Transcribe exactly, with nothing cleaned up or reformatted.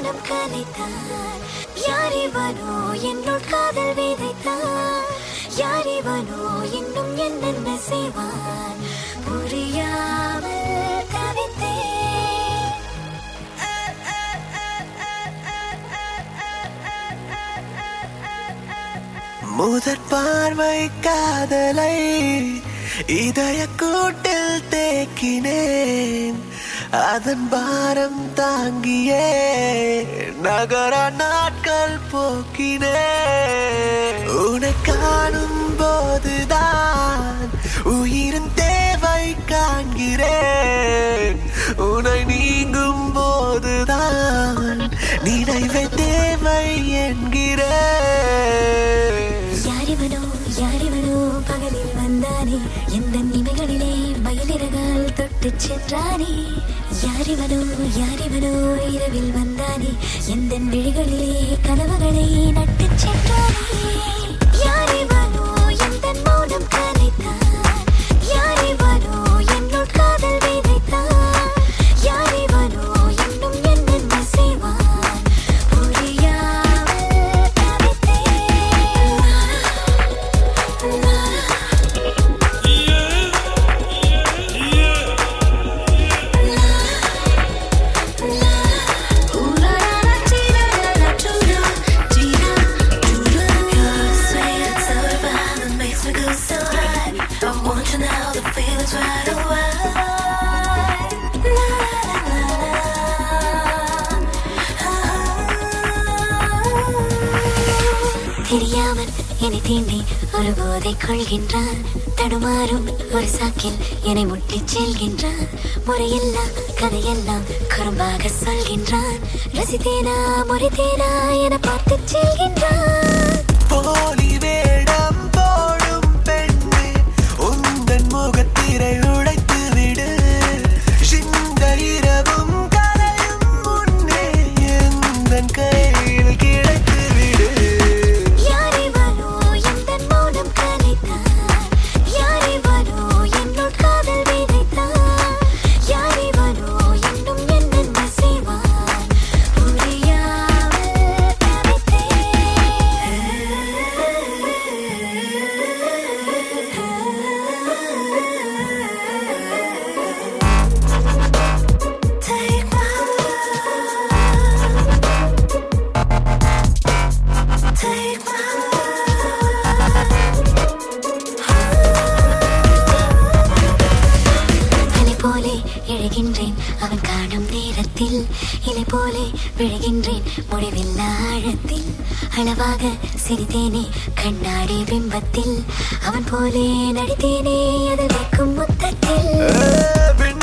மௌனம் கலைத்தான். யாரிவனோ என்னுள் காதல் விதைத்தான். யாரிவனோ இன்னும் என்னென்ன செய்வான் புரியாமல் தவித்தேன். முதற் பார்வை காதலை இதய கூட்டில் தேக்கினேன். அதன் பாரம் தாங்கியே நகர நாட்கள் போக்கினேன். உன்னை காணும் போதுதான் உயிரின் தேவை காண்கிறேன். உன்னை நீங்கும் போதுதான் நினைவை தேவை என்கிறேன். யாரிவனோ யாரிவனோ பகலில் வந்தானே எந்த நிமைகளிலே மயிலிறகால் தொட்டு சென்றானே. யாரிவனோ யாரிவனோ இரவில் வந்தானே எந்த விழிகளிலே கனவுகளை நட்டு சென்றானே. யாரிவனோ எந்த மௌனம் கலைத்தான். யாரிவனோ என்னுள் காதல் விதைத்தான். யாரிவனோ இன்னும் என்னென்ன செய்வான் புரியாமல் தவித்தேன். தெரியாமல் என்னை தீண்டி ஒரு போதை கொள்கின்றான். தடுமாறும் ஒரு சாக்கில் என்னை முட்டிச் செல்கின்றான். முறையெல்லாம் கதையெல்லாம் குறும்பாக சொல்கின்றான். ரசித்தேனா முறைத்தேனா என பார்த்து செல்கின்றான். போலி வேடம் போடும் பெண்ணே உந்தன் முகத்திரை உடைத்து விடு. சிந்த இரவும் கலையும் முன்னே எந்தன் கையில் கிடைத்து விடு. யாரிவனோ எந்த மௌனம் கலைத்தான். யாரிவனோ என்னுள் காதல் விதைத்தான். யாரிவனோ இன்னும் என்னென்ன செய்வான் புரியாமல் தவித்தேன். Take my love. Take my அலை போலே எழுகின்றேன் அவன் காணும் நேரத்தில். இலை போலே விழுகின்றேன் முடிவில்லா ஆழத்தில். அளவாக சிரித்தேனே கண்ணாடி பிம்பத்தில். அவன் போலே நடித்தேனே அது வைக்கும் முத்தத்தில்.